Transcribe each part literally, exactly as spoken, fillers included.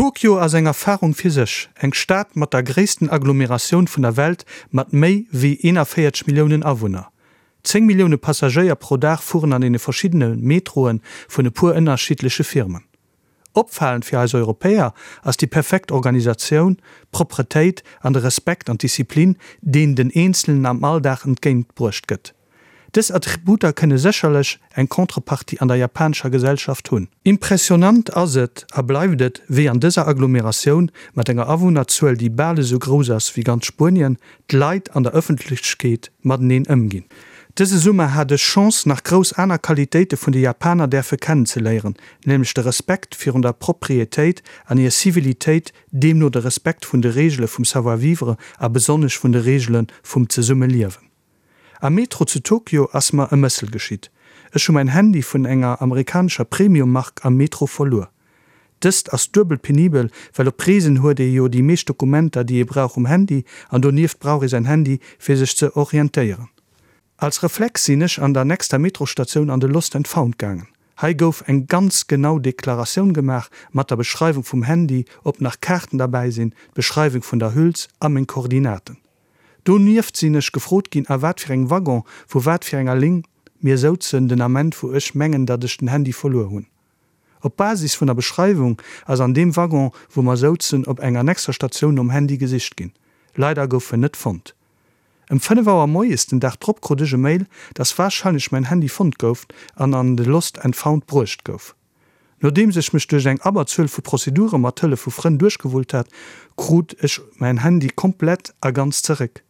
Tokio as eng Erfahrung fir sech, eng Staat mat der gréessten Agglomeration vun der Welt mat méi wie einundvierzig Millionen Awohner. zehn Millionen Passagier pro Dag fuhren an den verschiedenen Metroen vun e pur ënnerschiedliche Firmen. Opfallend fir als Europäer ass die perfekt Organisation, Propretéit an de Respekt an Disziplin, den den Einzelnen am Alldach entgéint brucht gëtt. Des Attributer kënne secherlech eng Kontrapartie an der japanscher Gesellschaft hunn. Impressionant as et a bleiwet wie an dëser Agglomeration mat enger Awohnerzuel die Bale so gros ass wie ganz Spurien d'Leit an der Öffentlichkeet mat neen ëmgin. Dese Summe hat de Chance nach gros aner Qualitäte vun de Japaner derfir kennenzeleieren, nämlich der Respekt fir der Proprietäit an ihr Zivilitéit, dem nur der Respekt vun de Regelle vum Savoir-vivre a besonnech vun de Regelen vum ze summe liewen. Am Metro zu Tokio ass ma e Mëssel geschiet. Ech schon mein Handy vun enger amerikanischer Premiummark am Metro verlor. Dëst ass dubel penibel, weil op Presen huet e jo die meescht Dokumenter, die e brauch um Handy, an do nieft brauch is ein Handy fir sech ze orientéieren. Als Reflex sinnech an der nächster Metrostation an de Lost and Found gangen. Hei gouf eng ganz genau Deklaration gemach mat der Beschreibung vum Handy, ob nach Karten dabei sinn, Beschreibung vun der Hülz am en Koordinaten. Do nieft sinnech gefrot gin a wat fir eng Waggon, wo wat fir enger Ling mir sozen den Amment wo ech menggen dat ech den Handy verlor hunn. Op Basis vun der Beschreibung as an dem Waggon, wo man sozen op enger nächster Station um Handy gesicht gin. Leider gouf net fand. Em fënne war am moiesten der tropkodege Mail, dats wahrscheinlich mein Handy fand gouft an an de Lost and Found brucht gouf. Nodem sech mech duch eng aberzwll vu Prozedure mat Tëlle vu Fren durchgewult hat, krut ech mein Handy komplett a ganz zerek.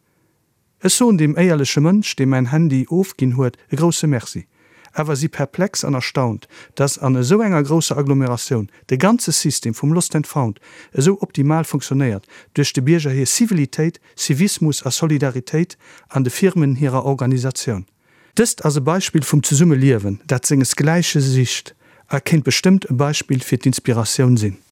Es so dem eierlesche Mënsch, dem mein Handy ofgin huet, e grosse Merci. Awer sie perplex an erstaunt, dass an e so enger grosse Agglomeration de ganze System vum Lost and Found so optimal funktioniert, durch de Bierger hier Zivilitéit, Zivismus a Solidarität an de Firmen ihrer Organisation. Dëst as e Beispiel vum ze summe liewen, dat singes gleiche Sicht erkennt bestimmt e Beispiel fir d'Inspiration sinn.